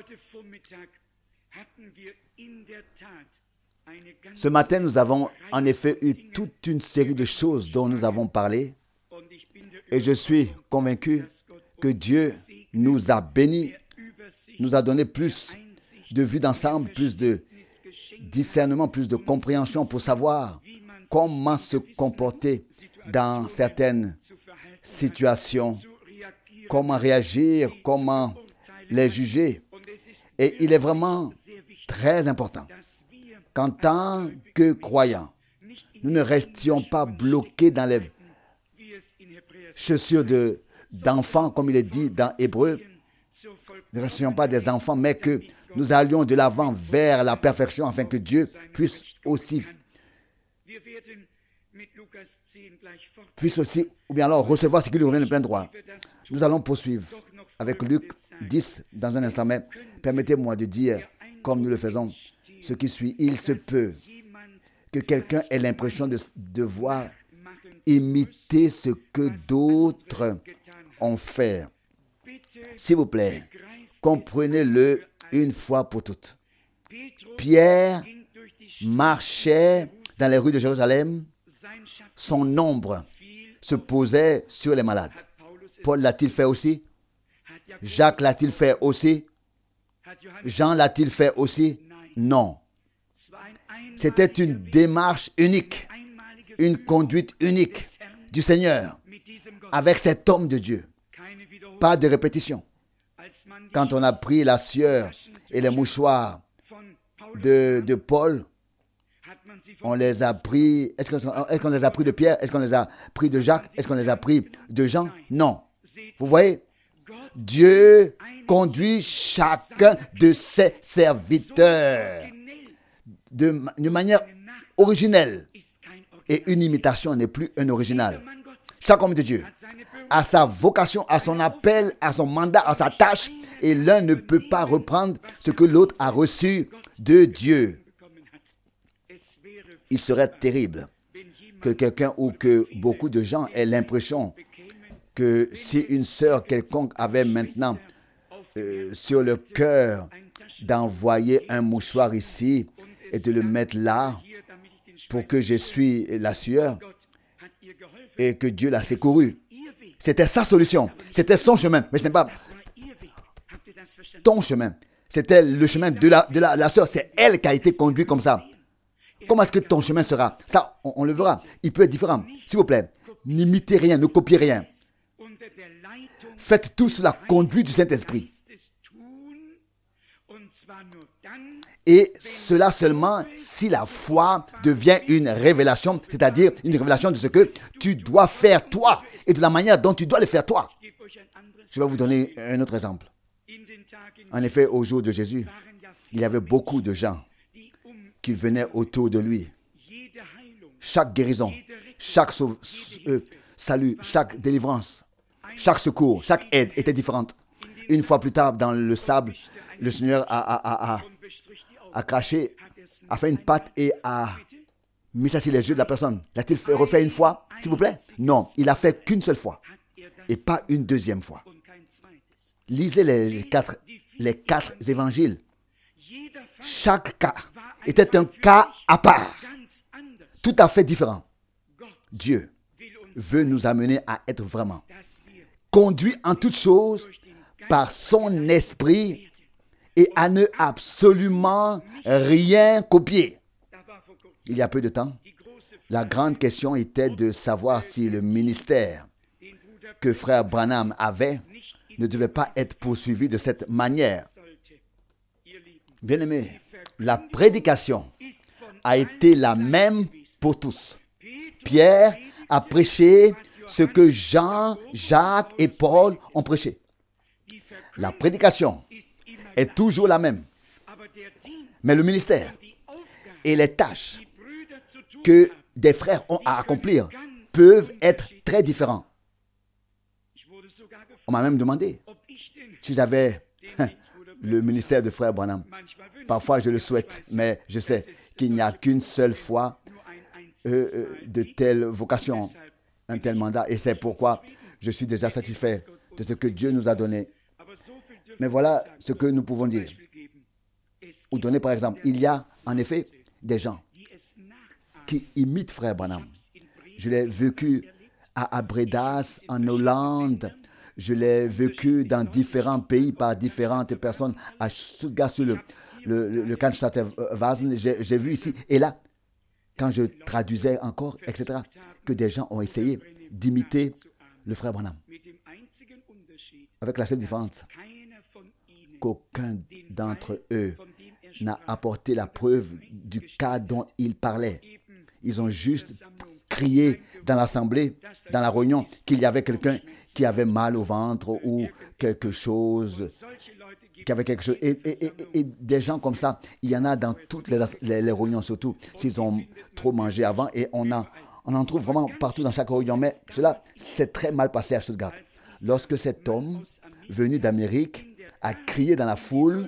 Ce matin, nous avons en effet eu toute une série de choses dont nous avons parlé. Et je suis convaincu que Dieu nous a bénis, nous a donné plus de vue d'ensemble, plus de discernement, plus de compréhension pour savoir comment se comporter dans certaines situations, comment réagir, comment les juger. Et il est vraiment très important qu'en tant que croyants, nous ne restions pas bloqués dans les chaussures d'enfants, comme il est dit dans Hébreu. Nous ne restions pas des enfants, mais que nous allions de l'avant vers la perfection, afin que Dieu puisse aussi, ou bien alors recevoir ce qui lui revient de plein droit. Nous allons poursuivre avec Luc 10 dans un instant, mais permettez-moi de dire, comme nous le faisons, ce qui suit. Il se peut que quelqu'un ait l'impression de devoir imiter ce que d'autres ont fait. S'il vous plaît, comprenez-le une fois pour toutes. Pierre marchait dans les rues de Jérusalem. Son ombre se posait sur les malades. Paul l'a-t-il fait aussi? Jacques l'a-t-il fait aussi? Jean l'a-t-il fait aussi? Non. C'était une démarche unique, une conduite unique du Seigneur avec cet homme de Dieu. Pas de répétition. Quand on a pris la sueur et les mouchoirs de Paul, on les a pris. Est-ce qu'on les a pris de Pierre? Est-ce qu'on les a pris de Jacques? Est-ce qu'on les a pris de Jean? Non. Vous voyez, Dieu conduit chacun de ses serviteurs de manière originelle. Et une imitation n'est plus un original. Chaque homme de Dieu a sa vocation, a son appel, a son mandat, a sa tâche. Et l'un ne peut pas reprendre ce que l'autre a reçu de Dieu. Il serait terrible que quelqu'un ou que beaucoup de gens aient l'impression que si une sœur quelconque avait maintenant sur le cœur d'envoyer un mouchoir ici et de le mettre là pour que je suis la sueur et que Dieu l'a secouru. C'était sa solution, c'était son chemin, mais ce n'est pas ton chemin. C'était le chemin de la sœur, c'est elle qui a été conduite comme ça. Comment est-ce que ton chemin sera? Ça, on le verra. Il peut être différent. S'il vous plaît, n'imitez rien, ne copiez rien. Faites tout sous la conduite du Saint-Esprit. Et cela seulement si la foi devient une révélation, c'est-à-dire une révélation de ce que tu dois faire toi et de la manière dont tu dois le faire toi. Je vais vous donner un autre exemple. En effet, au jour de Jésus, il y avait beaucoup de gens qui venaient autour de lui. Chaque guérison, chaque salut, chaque délivrance, chaque secours, chaque aide était différente. Une fois plus tard, dans le sable, le Seigneur a craché, a fait une patte et a mis ça sur les yeux de la personne. L'a-t-il refait une fois, s'il vous plaît? Non, il a fait qu'une seule fois et pas une deuxième fois. Lisez les quatre évangiles. Chaque cas était un cas à part, tout à fait différent. Dieu veut nous amener à être vraiment conduits en toutes choses par son esprit et à ne absolument rien copier. Il y a peu de temps, la grande question était de savoir si le ministère que frère Branham avait ne devait pas être poursuivi de cette manière. Bien-aimés, la prédication a été la même pour tous. Pierre a prêché ce que Jean, Jacques et Paul ont prêché. La prédication est toujours la même. Mais le ministère et les tâches que des frères ont à accomplir peuvent être très différents. On m'a même demandé si j'avais le ministère de frère Branham. Parfois, je le souhaite, mais je sais qu'il n'y a qu'une seule fois de telle vocation, un tel mandat. Et c'est pourquoi je suis déjà satisfait de ce que Dieu nous a donné. Mais voilà ce que nous pouvons dire. Ou donner par exemple, il y a en effet des gens qui imitent Frère Branham. Je l'ai vécu à Bredas, en Hollande. Je l'ai vécu dans différents pays par différentes personnes. À Stuttgart, sur le Cannstatter Vasen, j'ai vu ici. Et là, quand je traduisais encore, etc., que des gens ont essayé d'imiter le Frère Branham. Avec la seule différence qu'aucun d'entre eux n'a apporté la preuve du cas dont il parlait. Ils ont juste crié dans l'assemblée, dans la réunion, qu'il y avait quelqu'un qui avait mal au ventre ou quelque chose, qui avait quelque chose. Et des gens comme ça, il y en a dans toutes les réunions, surtout s'ils ont trop mangé avant. Et on en trouve vraiment partout dans chaque réunion. Mais cela s'est très mal passé à Stuttgart. Lorsque cet homme venu d'Amérique a crié dans la foule,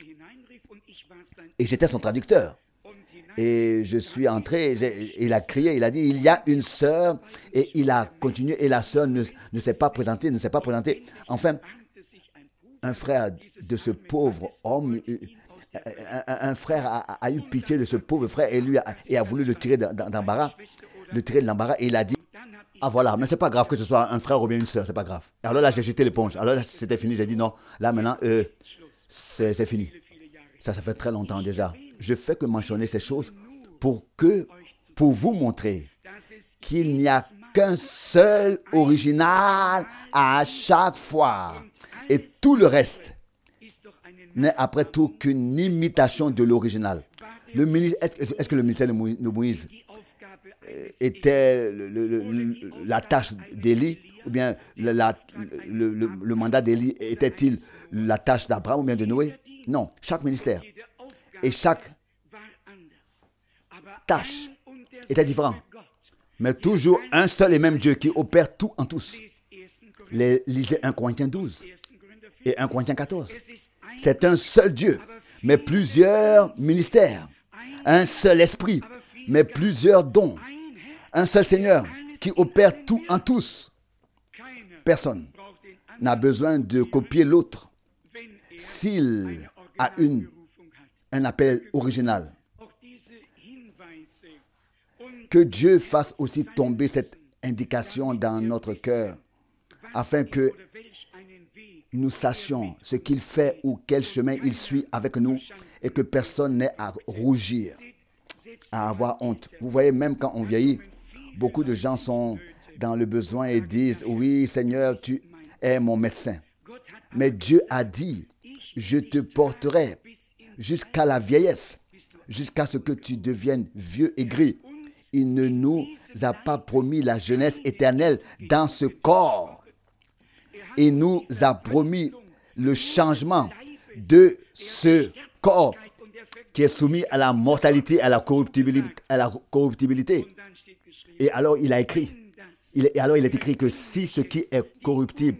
et j'étais son traducteur. Et je suis entré, il a crié, il a dit, il y a une sœur, et il a continué, et la sœur ne s'est pas présentée, Enfin, un frère de ce pauvre homme, un frère a eu pitié de ce pauvre frère, et a voulu le tirer d'embarras, et il a dit, ah voilà, mais c'est pas grave que ce soit un frère ou bien une sœur, c'est pas grave. Alors là, j'ai jeté l'éponge, alors là, c'était fini, j'ai dit non, là maintenant, c'est fini. Ça fait très longtemps déjà. Je fais que mentionner ces choses pour vous montrer qu'il n'y a qu'un seul original à chaque fois. Et tout le reste n'est après tout qu'une imitation de l'original. Est-ce que le ministère de Moïse était la tâche d'Élie, ou bien le mandat d'Élie était-il la tâche d'Abraham ou bien de Noé? Non, chaque ministère et chaque tâche était différent. Mais toujours un seul et même Dieu qui opère tout en tous. Lisez 1 Corinthiens 12 et 1 Corinthiens 14. C'est un seul Dieu, mais plusieurs ministères. Un seul esprit, mais plusieurs dons. Un seul Seigneur qui opère tout en tous. Personne n'a besoin de copier l'autre s'il a un appel original. Que Dieu fasse aussi tomber cette indication dans notre cœur, afin que nous sachions ce qu'il fait ou quel chemin il suit avec nous, et que personne n'ait à rougir, à avoir honte. Vous voyez, même quand on vieillit, beaucoup de gens sont dans le besoin et disent, oui Seigneur, tu es mon médecin. Mais Dieu a dit, je te porterai jusqu'à la vieillesse, jusqu'à ce que tu deviennes vieux et gris. Il ne nous a pas promis la jeunesse éternelle dans ce corps. Il nous a promis le changement de ce corps qui est soumis à la mortalité, à la corruptibilité. Et alors il a écrit, il est écrit que si ce qui est corruptible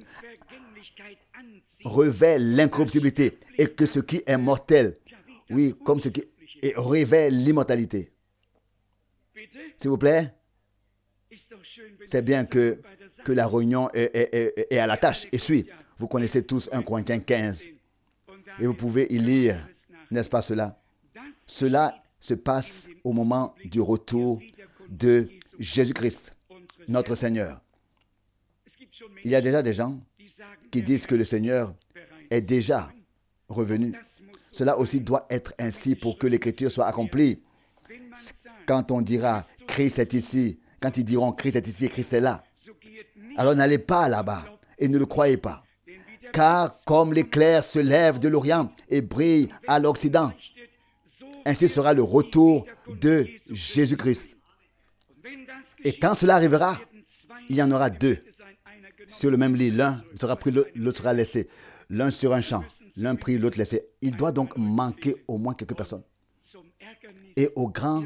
revêt l'incorruptibilité et que ce qui est mortel, oui, comme ce qui revêt l'immortalité. S'il vous plaît, c'est bien que la réunion est à la tâche et suit. Vous connaissez tous 1 Corinthiens 15 et vous pouvez y lire, n'est-ce pas cela? Cela se passe au moment du retour de Jésus-Christ, notre Seigneur. Il y a déjà des gens qui disent que le Seigneur est déjà revenu. Cela aussi doit être ainsi pour que l'Écriture soit accomplie. Quand on dira Christ est ici, quand ils diront Christ est ici et Christ est là, alors n'allez pas là-bas et ne le croyez pas. Car comme l'éclair se lève de l'Orient et brille à l'Occident, ainsi sera le retour de Jésus-Christ. Et quand cela arrivera, il y en aura deux sur le même lit. L'un sera pris, l'autre sera laissé. L'un sur un champ, l'un pris, l'autre laissé. Il doit donc manquer au moins quelques personnes. Et au grand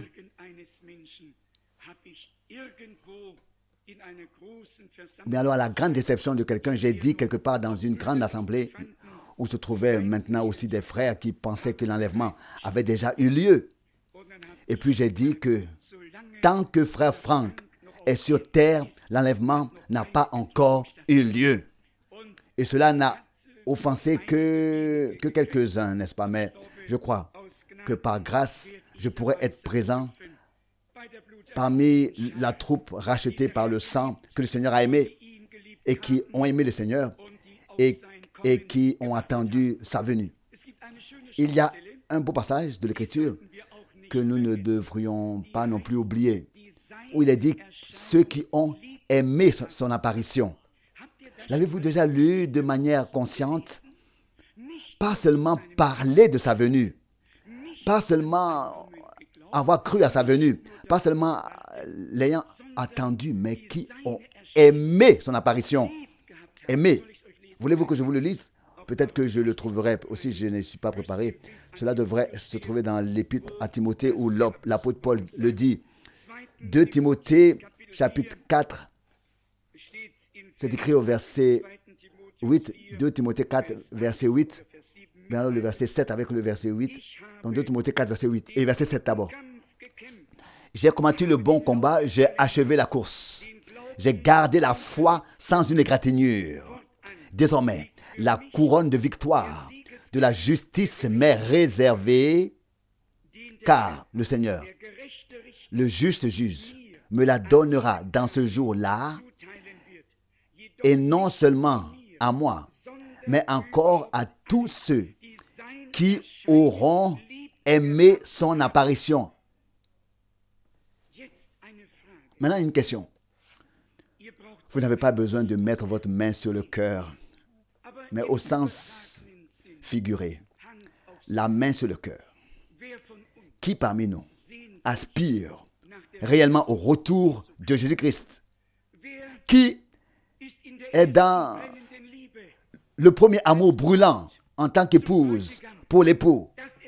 mais alors à la grande déception de quelqu'un, j'ai dit quelque part dans une grande assemblée où se trouvaient maintenant aussi des frères qui pensaient que l'enlèvement avait déjà eu lieu. Et puis j'ai dit que tant que frère Frank est sur terre, l'enlèvement n'a pas encore eu lieu. Et cela n'a offensé que quelques-uns, n'est-ce pas? Mais je crois que par grâce, je pourrais être présent parmi la troupe rachetée par le sang que le Seigneur a aimé et qui ont aimé le Seigneur et qui ont attendu sa venue. Il y a un beau passage de l'Écriture que nous ne devrions pas non plus oublier, où il est dit ceux qui ont aimé son apparition. L'avez-vous déjà lu de manière consciente? Pas seulement parler de sa venue, pas seulement avoir cru à sa venue, pas seulement l'ayant attendu, mais qui ont aimé son apparition. Aimé. Voulez-vous que je vous le lise? Peut-être que je le trouverai aussi, je ne suis pas préparé. Cela devrait se trouver dans l'épître à Timothée où l'apôtre Paul le dit. 2 Timothée, chapitre 4, c'est écrit au verset 8. 2 Timothée 4, verset 8. Bien alors le verset 7 avec le verset 8. Donc 2 Timothée 4, verset 8. Et verset 7 d'abord. J'ai combattu le bon combat, j'ai achevé la course. J'ai gardé la foi sans une égratignure. Désormais, la couronne de victoire de la justice m'est réservée, car le Seigneur, le juste juge, me la donnera dans ce jour-là, et non seulement à moi, mais encore à tous ceux qui auront aimé son apparition. Maintenant, une question. Vous n'avez pas besoin de mettre votre main sur le cœur, mais au sens figuré, la main sur le cœur. Qui parmi nous aspire réellement au retour de Jésus-Christ? Qui est dans le premier amour brûlant en tant qu'épouse pour l'époux,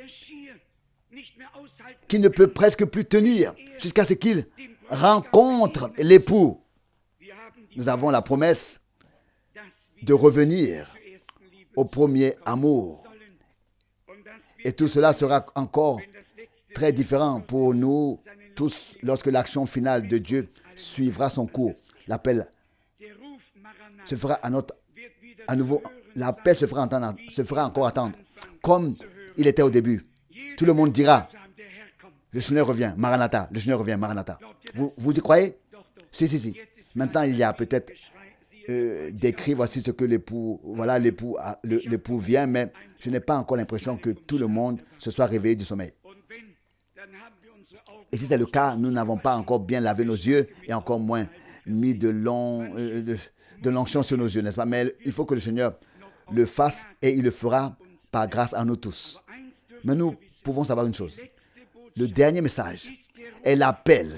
qui ne peut presque plus tenir jusqu'à ce qu'il rencontre l'époux? Nous avons la promesse de revenir au premier amour. Et tout cela sera encore très différent pour nous tous lorsque l'action finale de Dieu suivra son cours. L'appel se fera à nouveau, l'appel se fera encore attendre, comme il était au début. Tout le monde dira, le Seigneur revient, Maranatha, le Seigneur revient, Maranatha. Vous y croyez? Si. Maintenant, il y a peut-être des cris, voici ce que l'époux vient, mais je n'ai pas encore l'impression que tout le monde se soit réveillé du sommeil. Et si c'est le cas, nous n'avons pas encore bien lavé nos yeux et encore moins mis de l'onction sur nos yeux, n'est-ce pas? Mais il faut que le Seigneur le fasse et il le fera par grâce à nous tous. Mais nous pouvons savoir une chose. Le dernier message est l'appel.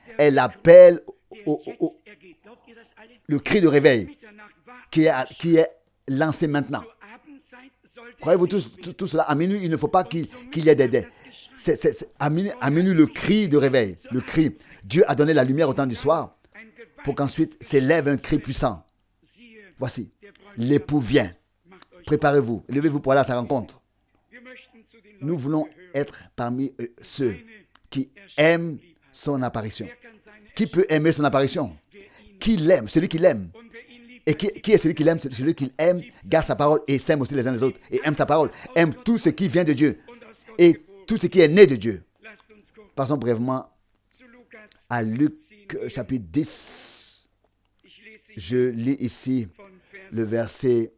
Le cri de réveil qui est lancé maintenant. Croyez-vous tout cela? À minuit, il ne faut pas qu'il y ait des... à minuit, le cri de réveil, le cri. Dieu a donné la lumière au temps du soir pour qu'ensuite s'élève un cri puissant. Voici, l'époux vient. Préparez-vous, levez-vous pour aller à sa rencontre. Nous voulons être parmi ceux qui aiment son apparition. Qui peut aimer son apparition? Qui l'aime? Celui qui l'aime. Et qui est celui qui l'aime? Celui qui aime, garde sa parole et s'aime aussi les uns les autres. Et aime sa parole. Aime tout ce qui vient de Dieu. Et tout ce qui est né de Dieu. Passons brièvement à Luc chapitre 10. Je lis ici le verset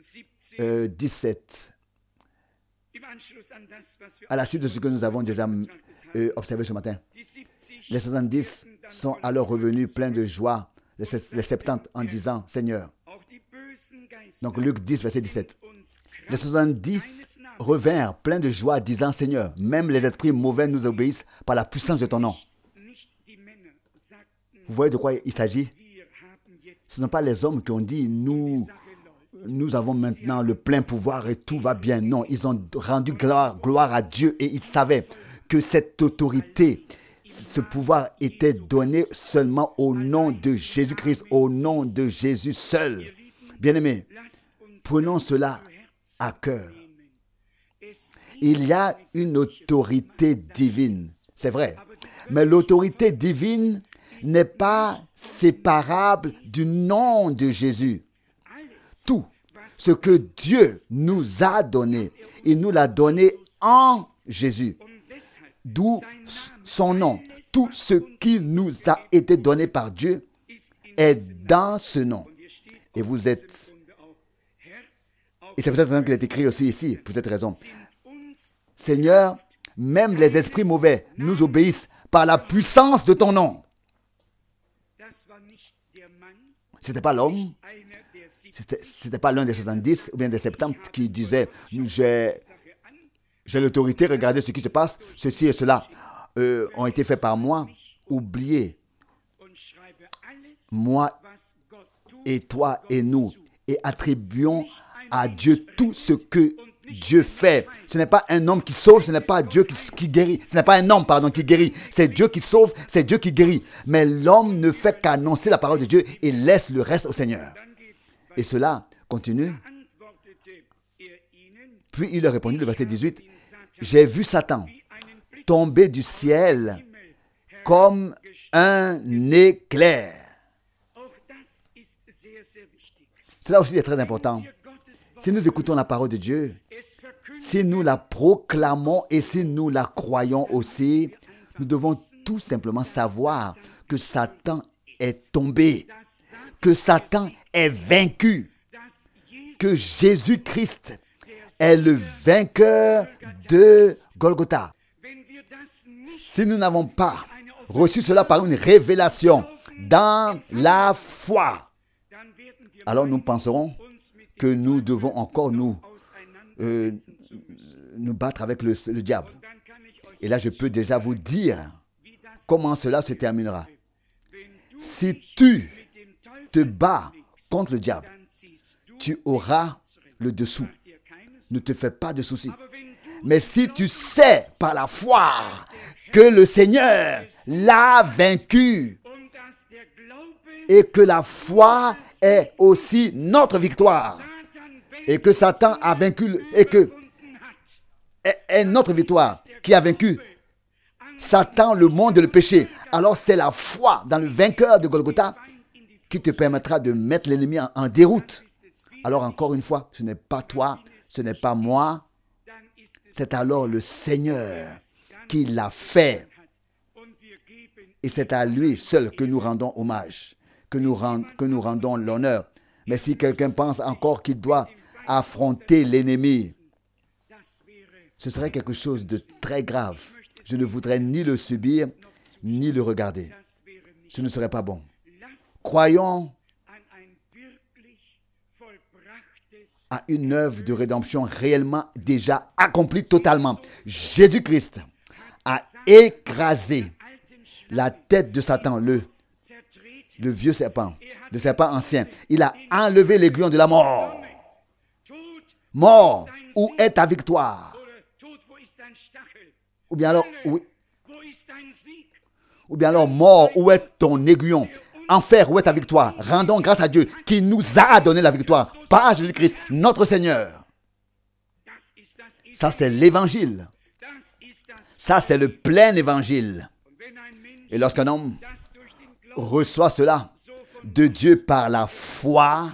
17. À la suite de ce que nous avons déjà observé ce matin. Les 70 sont alors revenus pleins de joie, les 70 en disant, Seigneur. Donc Luc 10, verset 17. Les 70 revinrent pleins de joie, disant, Seigneur, même les esprits mauvais nous obéissent par la puissance de ton nom. Vous voyez de quoi il s'agit? Ce ne sont pas les hommes qui ont dit, nous avons maintenant le plein pouvoir et tout va bien. Non, ils ont rendu gloire à Dieu et ils savaient que cette autorité, ce pouvoir était donné seulement au nom de Jésus-Christ, au nom de Jésus seul. Bien-aimés, prenons cela à cœur. Il y a une autorité divine, c'est vrai, mais l'autorité divine n'est pas séparable du nom de Jésus. Tout Ce que Dieu nous a donné, il nous l'a donné en Jésus. D'où son nom. Tout ce qui nous a été donné par Dieu est dans ce nom. Et vous êtes... Et c'est peut-être qu'il est écrit aussi ici, pour cette raison. Seigneur, même les esprits mauvais nous obéissent par la puissance de ton nom. Ce n'était pas l'homme, c'était pas l'un des 70 ou bien des 70 qui disait j'ai l'autorité, regardez ce qui se passe, ceci et cela ont été faits par moi. Oubliez, moi et toi et nous, et attribuons à Dieu tout ce que Dieu fait. Ce n'est pas un homme qui sauve, ce n'est pas Dieu qui guérit. Ce n'est pas un homme, qui guérit. C'est Dieu qui sauve, c'est Dieu qui guérit. Mais l'homme ne fait qu'annoncer la parole de Dieu et laisse le reste au Seigneur. Et cela continue. Puis il leur répondit, le verset 18, « J'ai vu Satan tomber du ciel comme un éclair. » Cela aussi est très important. Si nous écoutons la parole de Dieu, si nous la proclamons et si nous la croyons aussi, nous devons tout simplement savoir que Satan est tombé, que Satan est vaincu, que Jésus-Christ est le vainqueur de Golgotha. Si nous n'avons pas reçu cela par une révélation dans la foi, alors nous penserons que nous devons encore nous battre avec le diable. Et là, je peux déjà vous dire comment cela se terminera. Si tu te bats contre le diable, tu auras le dessous. Ne te fais pas de soucis. Mais si tu sais par la foi que le Seigneur l'a vaincu et que la foi est aussi notre victoire, et que Satan a vaincu, et que est notre victoire qui a vaincu Satan, le monde et le péché. Alors c'est la foi dans le vainqueur de Golgotha qui te permettra de mettre l'ennemi en déroute. Alors encore une fois, ce n'est pas toi, ce n'est pas moi, c'est alors le Seigneur qui l'a fait. Et c'est à lui seul que nous rendons hommage, que nous rendons l'honneur. Mais si quelqu'un pense encore qu'il doit affronter l'ennemi, ce serait quelque chose de très grave. Je ne voudrais ni le subir, ni le regarder. Ce ne serait pas bon. Croyons à une œuvre de rédemption réellement déjà accomplie totalement. Jésus-Christ a écrasé la tête de Satan, le vieux serpent, le serpent ancien. Il a enlevé l'aiguillon de la mort. Mort, où est ta victoire? Ou bien alors, mort, où est ton aiguillon? Enfer, où est ta victoire? Rendons grâce à Dieu qui nous a donné la victoire par Jésus-Christ, notre Seigneur. Ça, c'est l'évangile. Ça, c'est le plein évangile. Et lorsqu'un homme reçoit cela de Dieu par la foi,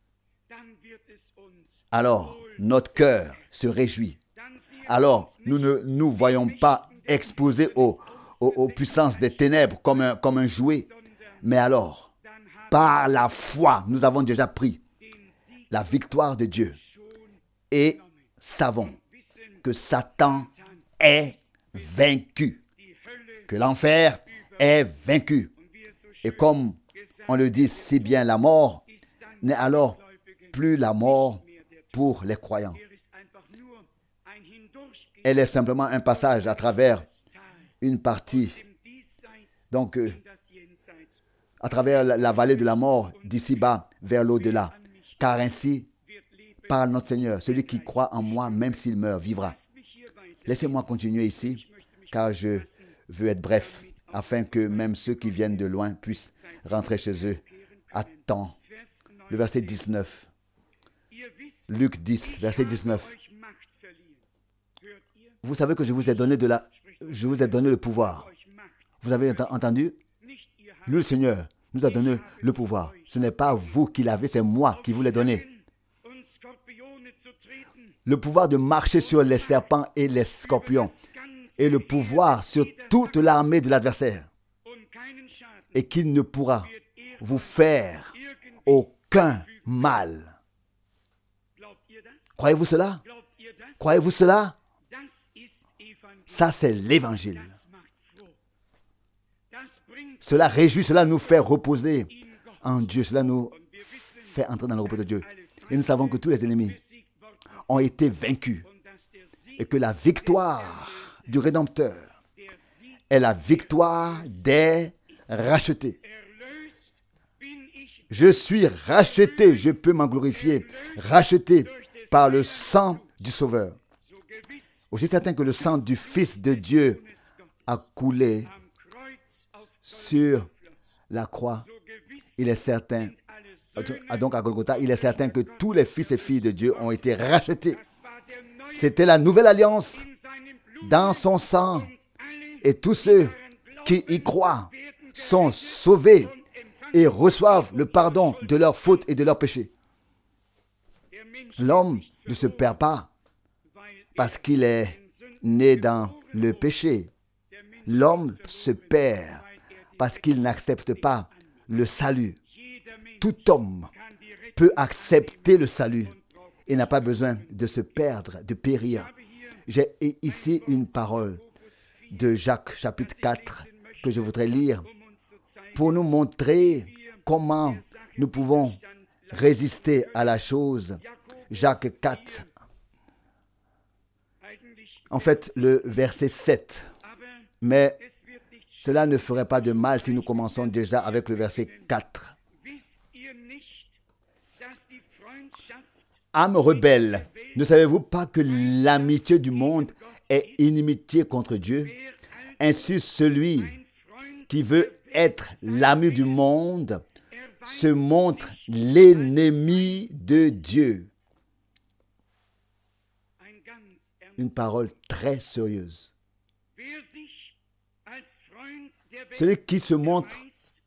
alors notre cœur se réjouit. Alors, nous ne nous voyons pas exposés aux puissances des ténèbres comme un jouet. Mais alors, par la foi, nous avons déjà pris la victoire de Dieu et savons que Satan est vaincu, que l'enfer est vaincu. Et comme on le dit si bien, la mort n'est alors plus la mort pour les croyants. Elle est simplement un passage à travers une partie, donc à travers la vallée de la mort, d'ici-bas vers l'au-delà. Car ainsi parle notre Seigneur, celui qui croit en moi, même s'il meurt, vivra. Laissez-moi continuer ici, car je veux être bref, afin que même ceux qui viennent de loin puissent rentrer chez eux à temps. Le verset 19. Luc 10, verset 19. Vous savez que je vous ai donné le pouvoir. Vous avez entendu? Le Seigneur nous a donné le pouvoir. Ce n'est pas vous qui l'avez, c'est moi qui vous l'ai donné. le pouvoir de marcher sur les serpents et les scorpions, et le pouvoir sur toute l'armée de l'adversaire, et qu'il ne pourra vous faire aucun mal. Croyez-vous cela? Croyez-vous cela? Ça, c'est l'Évangile. Cela réjouit, cela nous fait reposer en Dieu, cela nous fait entrer dans le repos de Dieu. Et nous savons que tous les ennemis ont été vaincus et que la victoire du Rédempteur est la victoire des rachetés. Je suis racheté, je peux m'en glorifier, racheté par le sang du Sauveur. Aussi certain que le sang du Fils de Dieu a coulé sur la croix, il est certain, donc à Golgotha, il est certain que tous les fils et filles de Dieu ont été rachetés. C'était la nouvelle alliance dans son sang, et tous ceux qui y croient sont sauvés et reçoivent le pardon de leurs fautes et de leurs péchés. L'homme ne se perd pas parce qu'il est né dans le péché. L'homme se perd parce qu'il n'accepte pas le salut. Tout homme peut accepter le salut et n'a pas besoin de se perdre, de périr. J'ai ici une parole de Jacques chapitre 4 que je voudrais lire pour nous montrer comment nous pouvons résister à la chose. Jacques 4, en fait le verset 7. Mais cela ne ferait pas de mal si nous commençons déjà avec le verset 4. Âme rebelle, ne savez-vous pas que l'amitié du monde est inimitié contre Dieu? Ainsi, celui qui veut être l'ami du monde se montre l'ennemi de Dieu. Une parole très sérieuse. Celui qui se montre,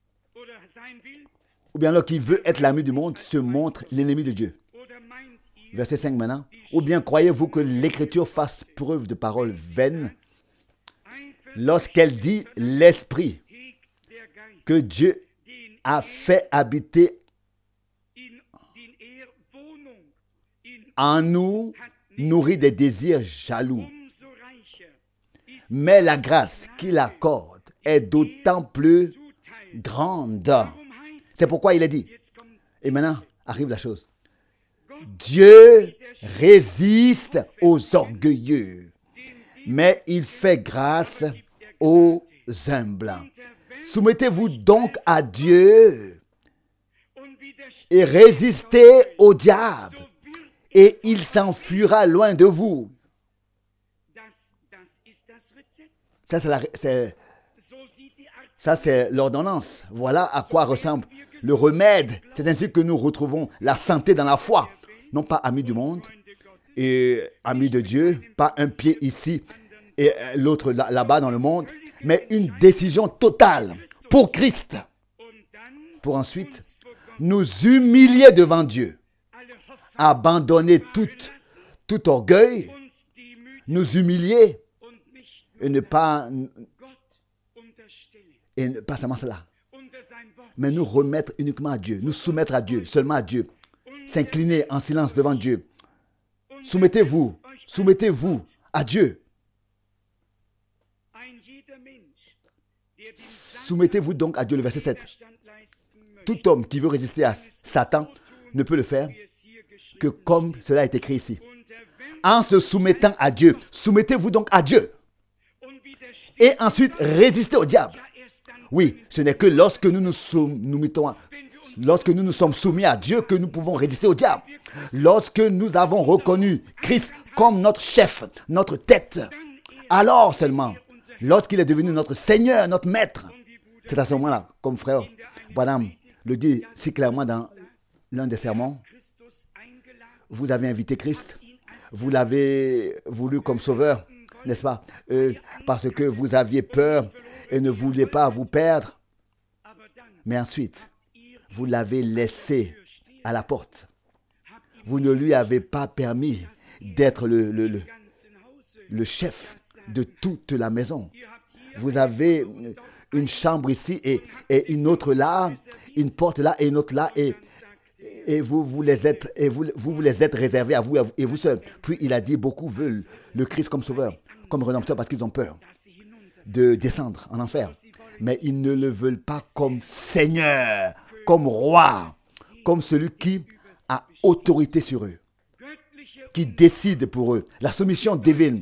ou bien alors qui veut être l'ami du monde, se montre l'ennemi de Dieu. Verset 5 maintenant. Ou bien croyez-vous que l'Écriture fasse preuve de paroles vaines lorsqu'elle dit l'Esprit que Dieu a fait habiter en nous, nourrit des désirs jaloux. Mais la grâce qu'il accorde est d'autant plus grande. C'est pourquoi il est dit. Et maintenant, arrive la chose. Dieu résiste aux orgueilleux, mais il fait grâce aux humbles. Soumettez-vous donc à Dieu et résistez au diable, et il s'enfuira loin de vous. Ça, c'est l'ordonnance. Voilà à quoi ressemble le remède. C'est ainsi que nous retrouvons la santé dans la foi. Non pas amis du monde et amis de Dieu, pas un pied ici et l'autre là-bas dans le monde, mais une décision totale pour Christ. Pour ensuite nous humilier devant Dieu, abandonner tout orgueil, nous humilier et ne pas seulement cela, mais nous remettre uniquement à Dieu, nous soumettre à Dieu, seulement à Dieu, s'incliner en silence devant Dieu. Soumettez-vous à Dieu. Soumettez-vous donc à Dieu, le verset 7. Tout homme qui veut résister à Satan ne peut le faire que comme cela est écrit ici. En se soumettant à Dieu, soumettez-vous donc à Dieu. Et ensuite, résistez au diable. Oui, ce n'est que lorsque nous nous sommes soumis à Dieu que nous pouvons résister au diable. Lorsque nous avons reconnu Christ comme notre chef, notre tête, alors seulement, lorsqu'il est devenu notre Seigneur, notre Maître, c'est à ce moment-là, comme frère Branham le dit si clairement dans l'un des sermons, vous avez invité Christ, vous l'avez voulu comme sauveur, n'est-ce pas? Parce que vous aviez peur et ne vouliez pas vous perdre. Mais ensuite, vous l'avez laissé à la porte. Vous ne lui avez pas permis d'être le chef de toute la maison. Vous avez une chambre ici et une autre là, une porte là et une autre là, et vous les êtes réservés à vous et vous seul. Puis il a dit, beaucoup veulent le Christ comme sauveur, comme rédempteur, parce qu'ils ont peur de descendre en enfer. Mais ils ne le veulent pas comme Seigneur, comme roi, comme celui qui a autorité sur eux, qui décide pour eux. La soumission divine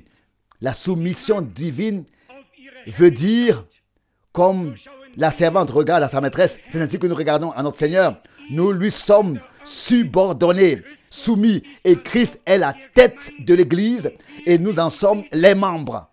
veut dire, comme la servante regarde à sa maîtresse, c'est ainsi que nous regardons à notre Seigneur. Nous lui sommes subordonnés, soumis, et Christ est la tête de l'Église et nous en sommes les membres.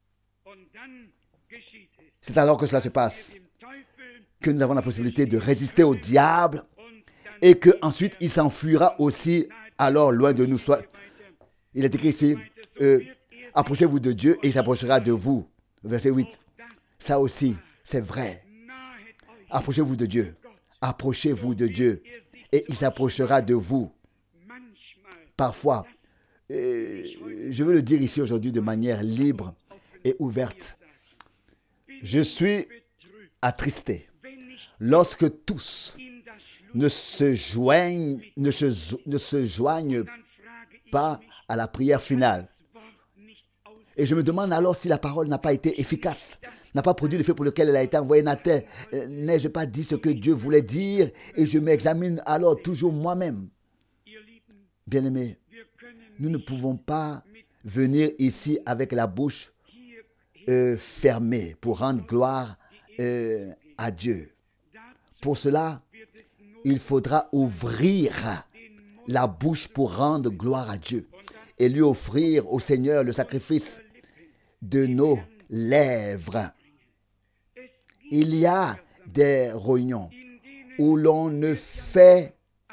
C'est alors que cela se passe, que nous avons la possibilité de résister au diable et qu'ensuite il s'enfuira aussi alors loin de nous. Il est écrit ici, approchez-vous de Dieu et il s'approchera de vous. Verset 8. Ça aussi, c'est vrai. Approchez-vous de Dieu. Approchez-vous de Dieu et il s'approchera de vous. Parfois, je veux le dire ici aujourd'hui de manière libre et ouverte. Je suis attristé lorsque tous ne se joignent pas à la prière finale. Et je me demande alors si la parole n'a pas été efficace, n'a pas produit l'effet pour lequel elle a été envoyée na terre. N'ai-je pas dit ce que Dieu voulait dire? Et je m'examine alors toujours moi-même. Bien-aimés, nous ne pouvons pas venir ici avec la bouche fermée pour rendre gloire à Dieu. Pour cela, il faudra ouvrir la bouche pour rendre gloire à Dieu et lui offrir au Seigneur le sacrifice de nos lèvres. Il y a des réunions où l'on ne fait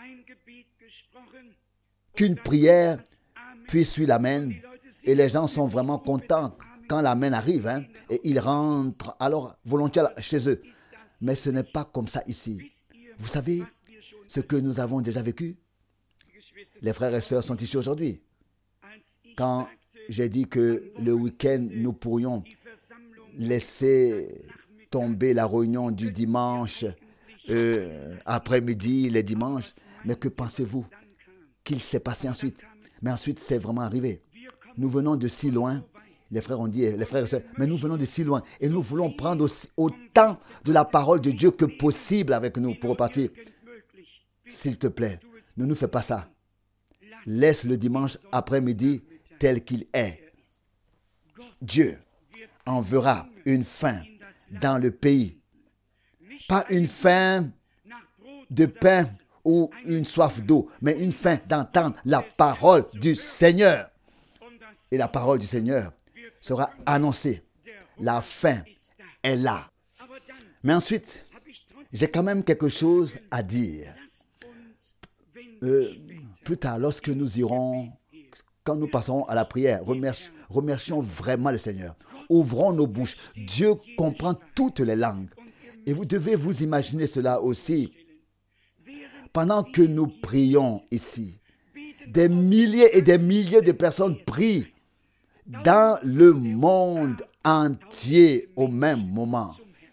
qu'une prière, puis suit l'amen, et les gens sont vraiment contents quand l'amen arrive, et ils rentrent alors volontiers chez eux. Mais ce n'est pas comme ça ici. Vous savez ce que nous avons déjà vécu? Les frères et sœurs sont ici aujourd'hui. Quand j'ai dit que le week-end, nous pourrions laisser tomber la réunion du dimanche après-midi, les dimanches, mais que pensez-vous qu'il s'est passé ensuite? Mais ensuite, c'est vraiment arrivé. Nous venons de si loin. Les frères ont dit, les frères et sœurs, mais nous venons de si loin et nous voulons prendre autant de la parole de Dieu que possible avec nous pour repartir. S'il te plaît, ne nous fais pas ça. Laisse le dimanche après-midi tel qu'il est. Dieu enverra une faim dans le pays. Pas une faim de pain ou une soif d'eau, mais une faim d'entendre la parole du Seigneur. Et la parole du Seigneur sera annoncée. La faim est là. Mais ensuite, j'ai quand même quelque chose à dire. Plus tard, lorsque nous irons, quand nous passerons à la prière, remercions vraiment le Seigneur. Ouvrons nos bouches. Dieu comprend toutes les langues. Et vous devez vous imaginer cela aussi. Pendant que nous prions ici, des milliers et des milliers de personnes prient dans le monde entier au même moment.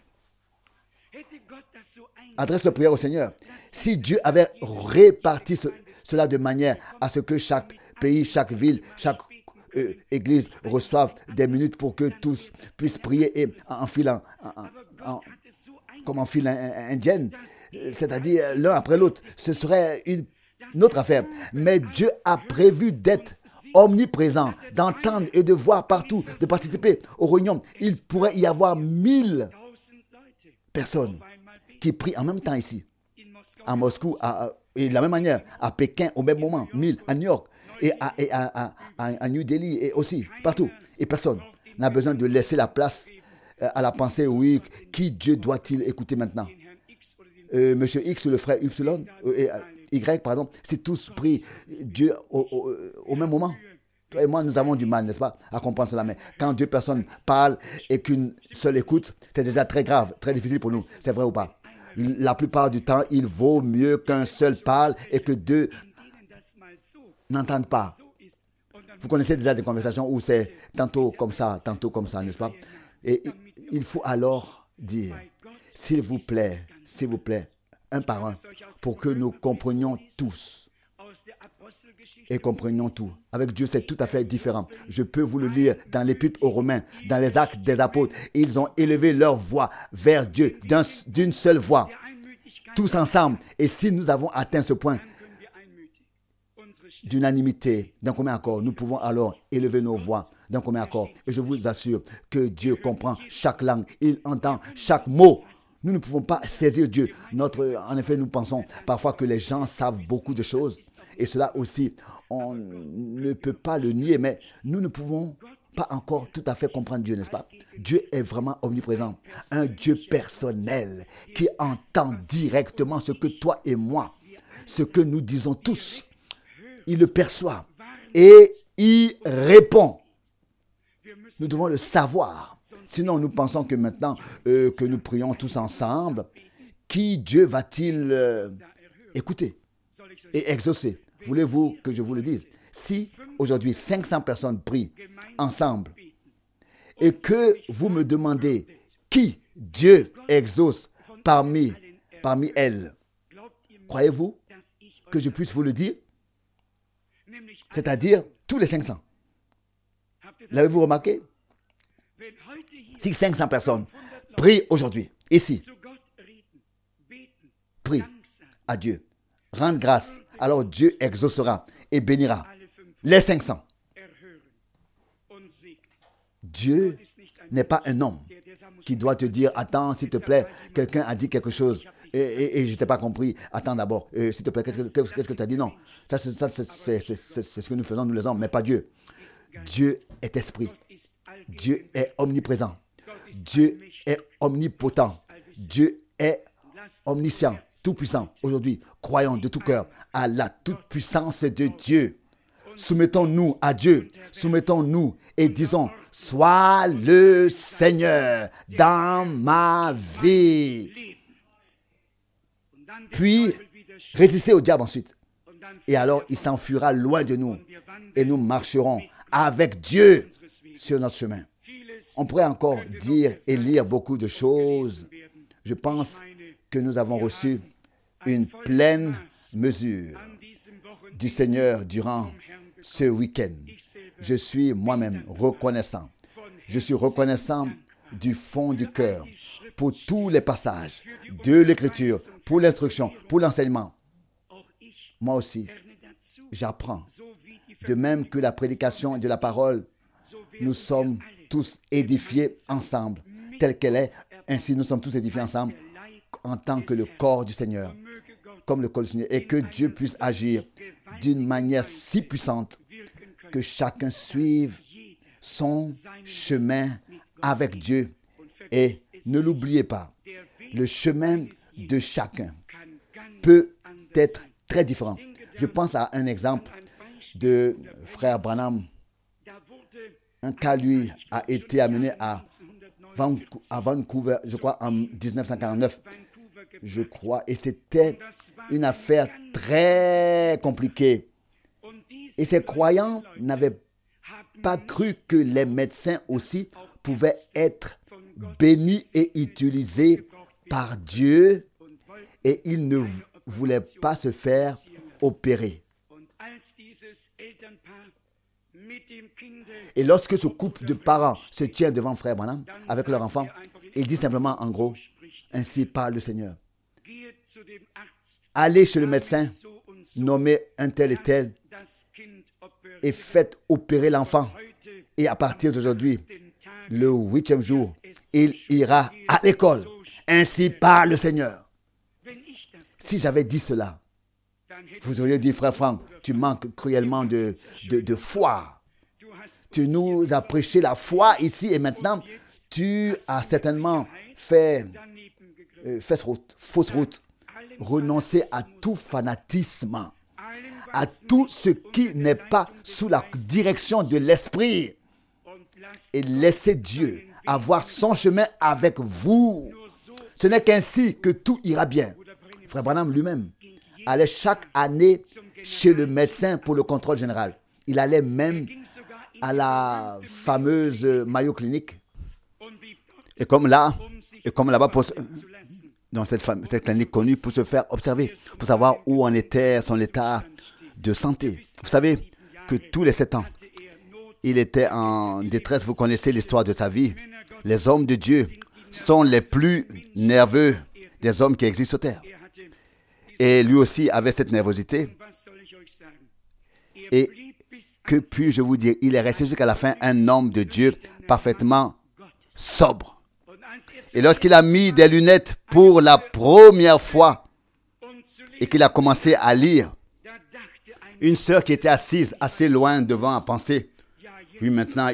Adresse la prière au Seigneur. Si Dieu avait réparti cela de manière à ce que chaque pays, chaque ville, chaque église reçoive des minutes pour que tous puissent prier et en file comme en file indienne, c'est-à-dire l'un après l'autre, ce serait une autre affaire. Mais Dieu a prévu d'être omniprésent, d'entendre et de voir partout, de participer aux réunions. Il pourrait y avoir 1000 personnes qui prient en même temps ici, à Moscou, et de la même manière, à Pékin au même moment, 1000 à New York et à New Delhi et aussi partout. Et personne n'a besoin de laisser la place à la pensée, oui, qui Dieu doit-il écouter maintenant? Monsieur X ou le frère Y, pardon, si tous prient Dieu au même moment. Toi et moi, nous avons du mal, n'est-ce pas, à comprendre cela. Mais quand deux personnes parlent et qu'une seule écoute, c'est déjà très grave, très difficile pour nous. C'est vrai ou pas? La plupart du temps, il vaut mieux qu'un seul parle et que deux n'entendent pas. Vous connaissez déjà des conversations où c'est tantôt comme ça, n'est-ce pas? Et il faut alors dire, s'il vous plaît, un par un, pour que nous comprenions tous et comprenions tout. Avec Dieu, c'est tout à fait différent. Je peux vous le lire dans l'Épître aux Romains, dans les Actes des Apôtres. Ils ont élevé leur voix vers Dieu d'une seule voix, tous ensemble. Et si nous avons atteint ce point d'unanimité, d'un commun accord, nous pouvons alors élever nos voix d'un commun accord. Et je vous assure que Dieu comprend chaque langue, il entend chaque mot. Nous ne pouvons pas saisir Dieu. En effet, nous pensons parfois que les gens savent beaucoup de choses. Et cela aussi, on ne peut pas le nier, mais nous ne pouvons pas encore tout à fait comprendre Dieu, n'est-ce pas? Dieu est vraiment omniprésent. Un Dieu personnel qui entend directement ce que toi et moi, ce que nous disons tous. Il le perçoit et il répond. Nous devons le savoir. Sinon, nous pensons que maintenant que nous prions tous ensemble, qui Dieu va-t-il écouter et exaucer? Voulez-vous que je vous le dise? Si aujourd'hui 500 personnes prient ensemble et que vous me demandez qui Dieu exauce parmi elles, croyez-vous que je puisse vous le dire? C'est-à-dire tous les 500. L'avez-vous remarqué? Si 500 personnes prient aujourd'hui, ici, prient à Dieu, rendent grâce, alors Dieu exaucera et bénira les 500. Dieu n'est pas un homme qui doit te dire, attends, s'il te plaît, quelqu'un a dit quelque chose et je ne t'ai pas compris. Attends d'abord, s'il te plaît, qu'est-ce que tu as dit? Non, ça c'est ce que nous faisons, nous les hommes, mais pas Dieu. Dieu est esprit. Dieu est omniprésent. Dieu est omnipotent. Dieu est omniscient, tout-puissant. Aujourd'hui, croyons de tout cœur à la toute-puissance de Dieu. Soumettons-nous à Dieu. Soumettons-nous et disons, sois le Seigneur dans ma vie. Puis, résistez au diable ensuite. Et alors, il s'enfuira loin de nous. Et nous marcherons avec Dieu sur notre chemin. On pourrait encore dire et lire beaucoup de choses. Je pense que nous avons reçu une pleine mesure du Seigneur durant ce week-end. Je suis moi-même reconnaissant. Je suis reconnaissant du fond du cœur pour tous les passages de l'Écriture, pour l'instruction, pour l'enseignement. Moi aussi, j'apprends. De même que la prédication de la parole, nous sommes tous édifiés ensemble, telle qu'elle est. Ainsi, nous sommes tous édifiés ensemble en tant que le corps du Seigneur, comme le corps du Seigneur. Et que Dieu puisse agir d'une manière si puissante que chacun suive son chemin avec Dieu. Et ne l'oubliez pas, le chemin de chacun peut être très différent. Je pense à un exemple de frère Branham. Un cas, lui, a été amené à Vancouver, je crois, en 1949, je crois. Et c'était une affaire très compliquée. Et ces croyants n'avaient pas cru que les médecins aussi pouvaient être bénis et utilisés par Dieu. Et ils ne voulaient pas se faire opérer. Et lorsque ce couple de parents se tient devant frère Branham avec leur enfant, il dit simplement en gros, ainsi parle le Seigneur. Allez chez le médecin, nommez un tel et tel et faites opérer l'enfant. Et à partir d'aujourd'hui, le 8e jour, il ira à l'école. Ainsi parle le Seigneur. Si j'avais dit cela, vous auriez dit, frère Franck, tu manques cruellement de foi. Tu nous as prêché la foi ici et maintenant, tu as certainement fait fausse route. Renoncez à tout fanatisme, à tout ce qui n'est pas sous la direction de l'Esprit. Et laissez Dieu avoir son chemin avec vous. Ce n'est qu'ainsi que tout ira bien. Frère Branham lui-même allait chaque année chez le médecin pour le contrôle général. Il allait même à la fameuse Mayo Clinique. Et comme là-bas, dans cette clinique connue, pour se faire observer, pour savoir où en était son état de santé. Vous savez que tous les 7 ans, il était en détresse. Vous connaissez l'histoire de sa vie. Les hommes de Dieu sont les plus nerveux des hommes qui existent sur terre. Et lui aussi avait cette nervosité. Et que puis-je vous dire? Il est resté jusqu'à la fin un homme de Dieu parfaitement sobre. Et lorsqu'il a mis des lunettes pour la première fois et qu'il a commencé à lire, une sœur qui était assise assez loin devant a pensé, oui, maintenant,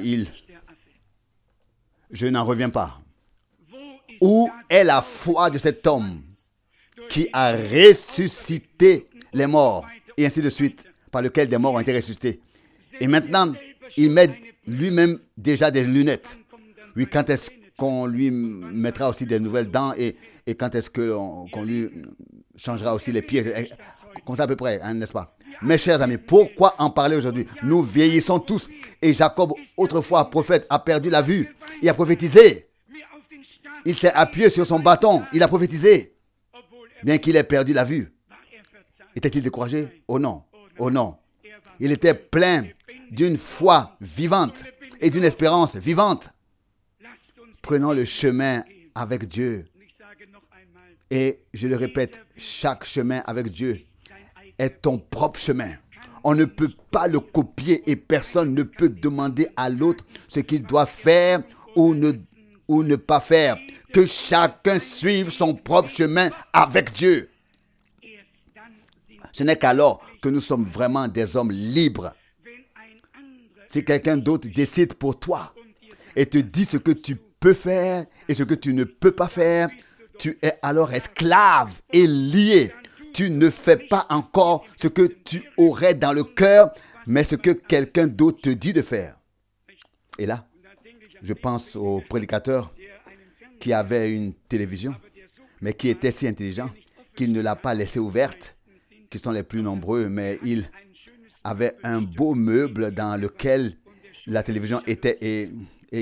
je n'en reviens pas. Où est la foi de cet homme qui a ressuscité les morts, et ainsi de suite, par lequel des morts ont été ressuscités? Et maintenant, il met lui-même déjà des lunettes. Oui, quand est-ce qu'on lui mettra aussi des nouvelles dents et quand est-ce qu'on lui changera aussi les pieds? Comme ça à peu près, hein, n'est-ce pas? Mes chers amis, pourquoi en parler aujourd'hui? Nous vieillissons tous. Et Jacob, autrefois prophète, a perdu la vue. Il a prophétisé. Il s'est appuyé sur son bâton. Il a prophétisé. Bien qu'il ait perdu la vue. Était-il découragé? Oh non. Oh non. Il était plein d'une foi vivante et d'une espérance vivante. Prenons le chemin avec Dieu. Et je le répète, chaque chemin avec Dieu est ton propre chemin. On ne peut pas le copier et personne ne peut demander à l'autre ce qu'il doit faire ou ne pas faire. Que chacun suive son propre chemin avec Dieu. Ce n'est qu'alors que nous sommes vraiment des hommes libres. Si quelqu'un d'autre décide pour toi et te dit ce que tu peux faire et ce que tu ne peux pas faire, tu es alors esclave et lié. Tu ne fais pas encore ce que tu aurais dans le cœur, mais ce que quelqu'un d'autre te dit de faire. Et là, je pense au prédicateur qui avait une télévision, mais qui était si intelligent qu'il ne l'a pas laissée ouverte, qui sont les plus nombreux, mais il avait un beau meuble dans lequel la télévision était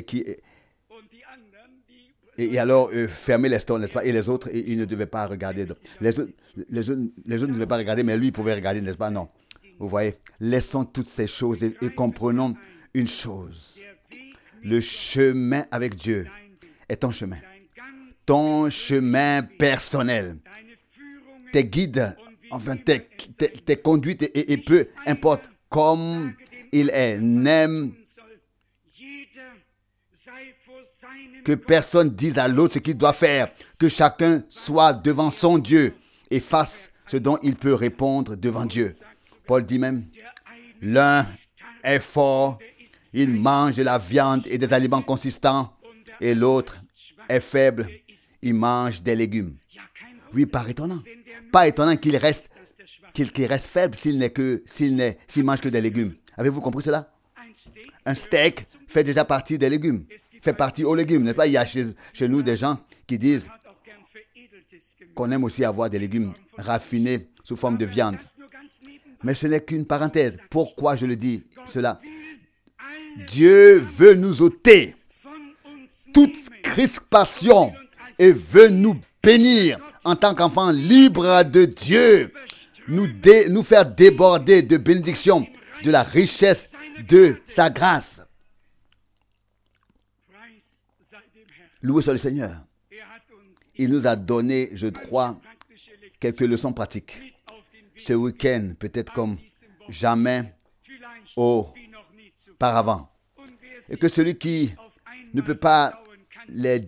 et alors fermer les stores, n'est-ce pas? Et les autres, ils ne devaient pas regarder. Les autres ne devaient pas regarder, mais lui, il pouvait regarder, n'est-ce pas? Non. Vous voyez, laissons toutes ces choses et comprenons une chose. Le chemin avec Dieu est ton chemin. Ton chemin personnel. Tes guides, enfin tes conduites et peu importe comme il est, n'aime que personne dise à l'autre ce qu'il doit faire, que chacun soit devant son Dieu et fasse ce dont il peut répondre devant Dieu. Paul dit même, l'un est fort, il mange de la viande et des aliments consistants, et l'autre est faible, il mange des légumes. Oui, pas étonnant qu'il reste faible s'il mange que des légumes. Avez-vous compris cela? Un steak fait déjà partie des légumes, fait partie aux légumes, n'est-ce pas? Il y a chez nous des gens qui disent qu'on aime aussi avoir des légumes raffinés sous forme de viande. Mais ce n'est qu'une parenthèse. Pourquoi je le dis cela? Dieu veut nous ôter toute crispation et veut nous bénir en tant qu'enfants libres de Dieu, nous faire déborder de bénédictions, de la richesse de sa grâce. Loué soit le Seigneur. Il nous a donné, je crois, quelques leçons pratiques. Ce week-end, peut-être comme jamais auparavant. Et que celui qui ne peut pas les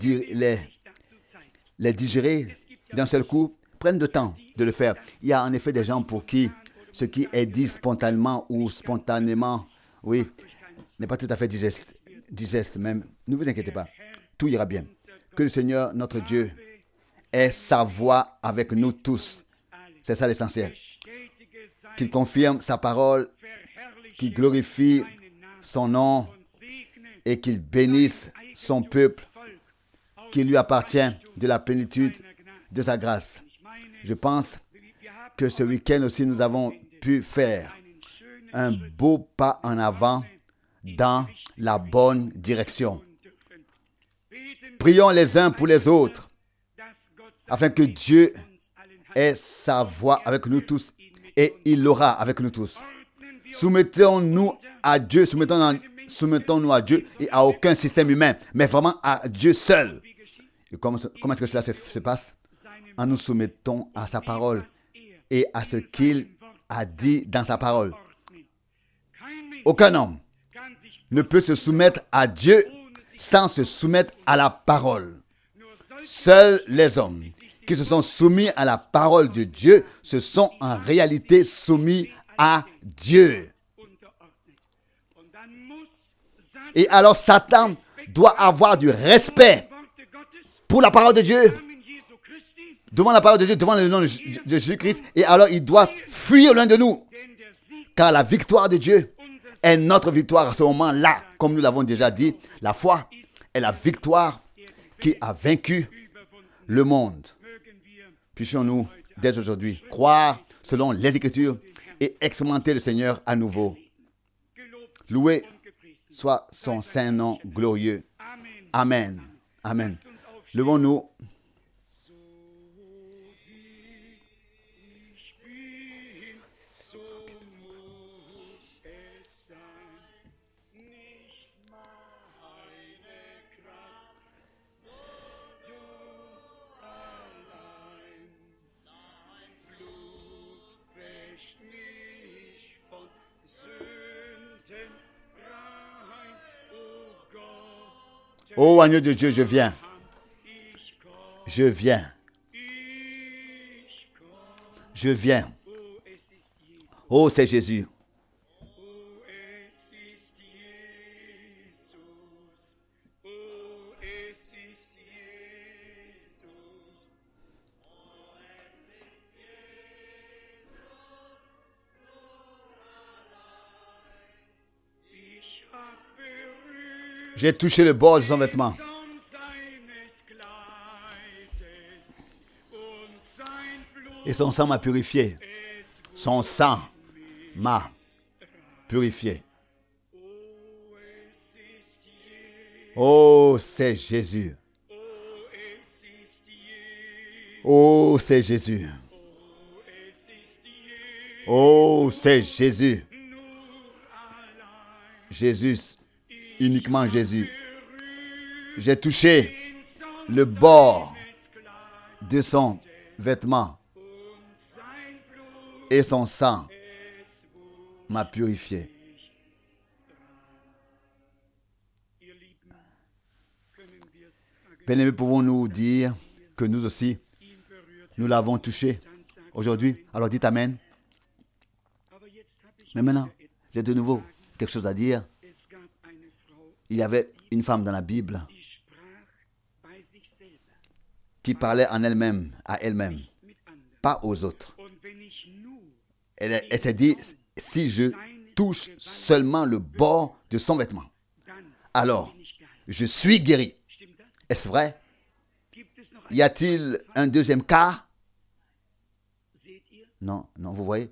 digérer d'un seul coup, prenne le temps de le faire. Il y a en effet des gens pour qui ce qui est dit spontanément ou spontanément, oui, n'est pas tout à fait digeste même. Ne vous inquiétez pas, tout ira bien. Que le Seigneur, notre Dieu, ait sa voix avec nous tous. C'est ça l'essentiel. Qu'il confirme sa parole, qu'il glorifie son nom et qu'il bénisse son peuple qui lui appartient de la plénitude de sa grâce. Je pense que ce week-end aussi, nous avons pu faire un beau pas en avant dans la bonne direction. Prions les uns pour les autres, afin que Dieu ait sa voix avec nous tous, et il l'aura avec nous tous. Soumettons-nous à Dieu, soumettons-nous à Dieu et à aucun système humain, mais vraiment à Dieu seul. Et comment est-ce que cela se passe? En nous soumettons à sa parole et à ce qu'il a dit dans sa parole. Aucun homme ne peut se soumettre à Dieu sans se soumettre à la parole. Seuls les hommes qui se sont soumis à la parole de Dieu se sont en réalité soumis à Dieu. Et alors Satan doit avoir du respect pour la parole de Dieu, devant la parole de Dieu, devant le nom de Jésus-Christ, et alors il doit fuir loin de nous, car la victoire de Dieu est notre victoire à ce moment-là. Comme nous l'avons déjà dit, la foi est la victoire qui a vaincu le monde. Puissions-nous, dès aujourd'hui, croire selon les Écritures et expérimenter le Seigneur à nouveau. Loué soit son saint nom glorieux. Amen. Amen. Levons-nous. Oh, agneau de Dieu, je viens. Je viens. Je viens. Oh, c'est Jésus. J'ai touché le bord de son vêtement. Et son sang m'a purifié. Son sang m'a purifié. Oh, c'est Jésus. Oh, c'est Jésus. Oh, c'est Jésus. Jésus. Uniquement Jésus. J'ai touché le bord de son vêtement et son sang m'a purifié. Bien-aimés, pouvons-nous dire que nous aussi, nous l'avons touché aujourd'hui? Alors dites Amen. Mais maintenant, j'ai de nouveau quelque chose à dire. Il y avait une femme dans la Bible qui parlait en elle-même, à elle-même, pas aux autres. Elle s'est dit, si je touche seulement le bord de son vêtement, alors je suis guéri. Est-ce vrai? Y a-t-il un deuxième cas? Non, non, vous voyez?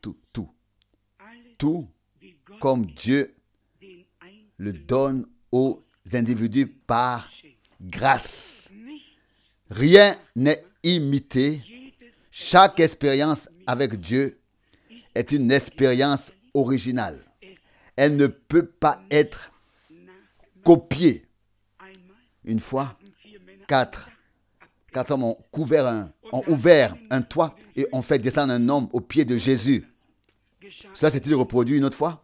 Tout comme Dieu le donne aux individus par grâce. Rien n'est imité. Chaque expérience avec Dieu est une expérience originale. Elle ne peut pas être copiée. Une fois, quatre hommes ont ouvert un toit et ont fait descendre un homme au pied de Jésus. Cela s'est-il reproduit une autre fois?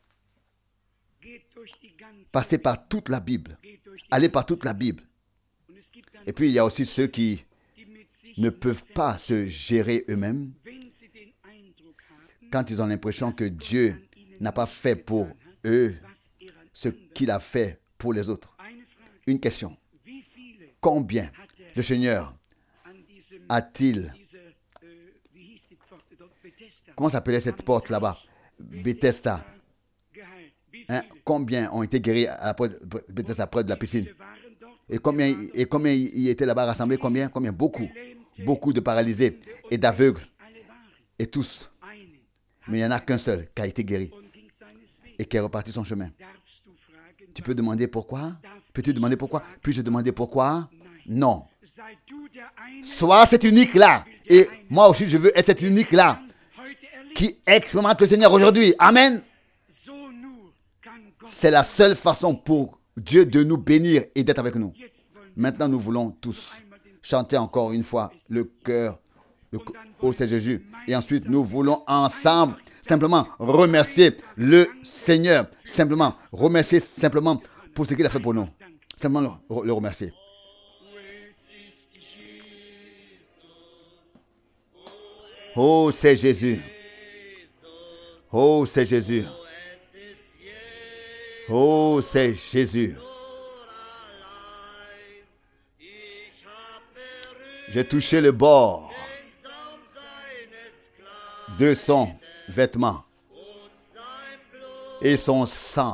Passez par toute la Bible. Allez par toute la Bible. Et puis, il y a aussi ceux qui ne peuvent pas se gérer eux-mêmes quand ils ont l'impression que Dieu n'a pas fait pour eux ce qu'il a fait pour les autres. Une question. Combien le Seigneur a-t-il... Comment s'appelait cette porte là-bas? Bethesda. Hein? Combien ont été guéris à la porte de Bethesda près de la piscine? Et combien y étaient là-bas rassemblés? Combien? Beaucoup de paralysés et d'aveugles. Et tous, Mais il n'y en a qu'un seul qui a été guéri et qui est reparti son chemin. Tu peux demander pourquoi? Peux-tu demander pourquoi? Puis-je demander pourquoi? Non. Sois cet unique-là. Et moi aussi, je veux être cet unique-là qui expérimente le Seigneur aujourd'hui. Amen. C'est la seule façon pour Dieu de nous bénir et d'être avec nous. Maintenant, nous voulons tous chanter encore une fois le cœur au Seigneur Jésus. Et ensuite, nous voulons ensemble simplement remercier le Seigneur. Simplement remercier simplement pour ce qu'il a fait pour nous. Simplement le remercier. Oh, c'est Jésus. Oh, c'est Jésus. Oh, c'est Jésus. J'ai touché le bord de son vêtement et son sang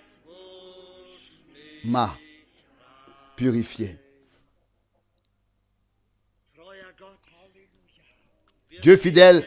m'a purifié. Dieu fidèle,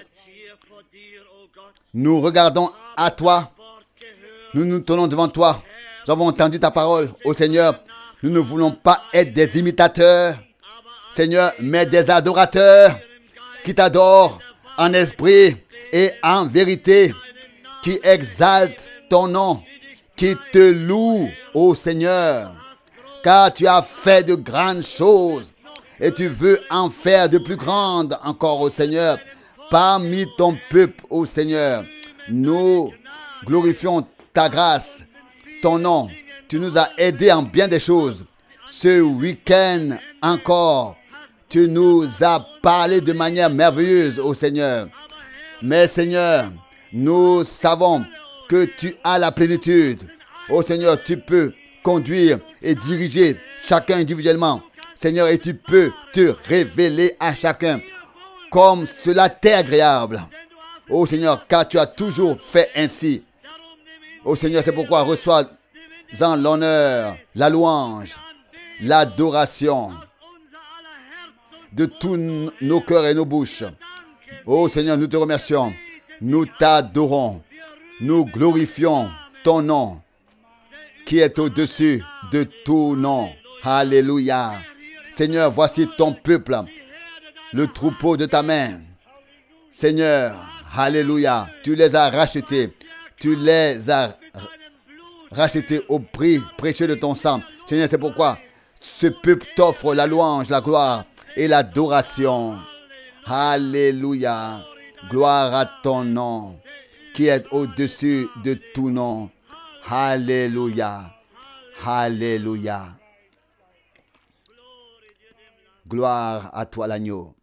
nous regardons à toi, nous nous tenons devant toi, nous avons entendu ta parole, ô Seigneur, nous ne voulons pas être des imitateurs, Seigneur, mais des adorateurs qui t'adorent en esprit et en vérité, qui exaltent ton nom, qui te louent, ô Seigneur, car tu as fait de grandes choses et tu veux en faire de plus grandes encore, ô Seigneur, parmi ton peuple, ô Seigneur. Nous glorifions ta grâce, ton nom. Tu nous as aidés en bien des choses. Ce week-end encore, tu nous as parlé de manière merveilleuse, ô Seigneur. Mais Seigneur, nous savons que tu as la plénitude. Ô Seigneur, tu peux conduire et diriger chacun individuellement. Seigneur, et tu peux te révéler à chacun comme cela t'est agréable. Ô Seigneur, car tu as toujours fait ainsi. Ô Seigneur, c'est pourquoi reçois-en l'honneur, la louange, l'adoration de tous nos cœurs et nos bouches. Ô Seigneur, nous te remercions, nous t'adorons, nous glorifions ton nom qui est au-dessus de tout nom. Alléluia. Seigneur, voici ton peuple, le troupeau de ta main. Seigneur, alléluia, tu les as rachetés. Tu les as rachetés au prix précieux de ton sang. Seigneur, c'est pourquoi ce peuple t'offre la louange, la gloire et l'adoration. Alléluia. Gloire à ton nom qui est au-dessus de tout nom. Alléluia. Alléluia. Gloire à toi l'agneau.